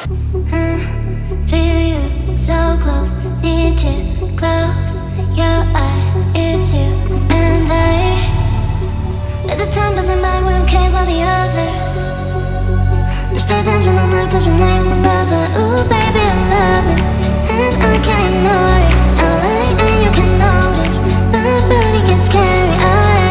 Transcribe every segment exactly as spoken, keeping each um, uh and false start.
Uh, feel you so close, need to close your eyes. It's you and I. Let the time pass by, we don't care about the others. Just stay dancing all night cause you know you're my lover. Ooh baby I love it, and I can't ignore it. I like and you can notice my body gets carried away.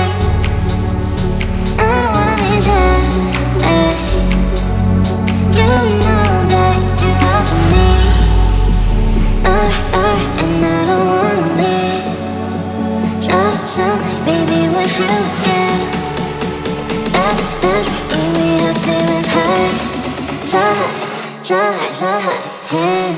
I don't wanna leave you, hey. You know that you are for me, uh, uh, and I don't wanna leave. Just sound like baby what you did. That, that's when we have feelings high, so high, so high, so high, yeah.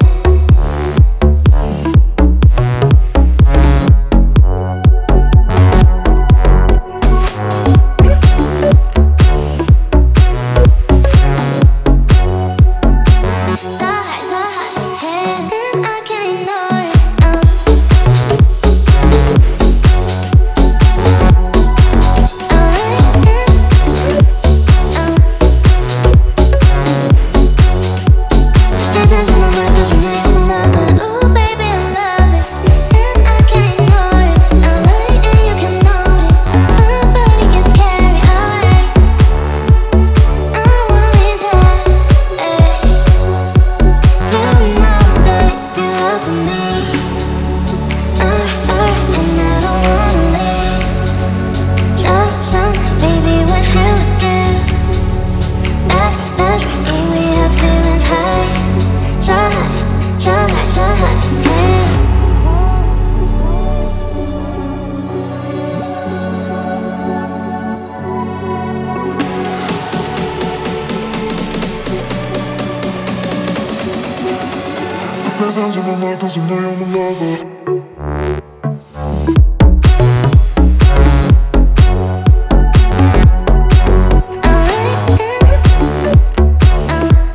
Stay dancing all night cause you know you're my lover.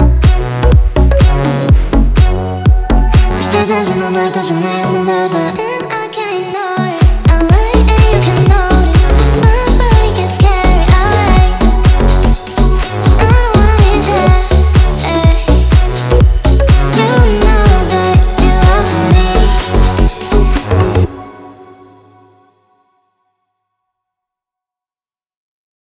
Stay dancing all night cause you know you're my lover.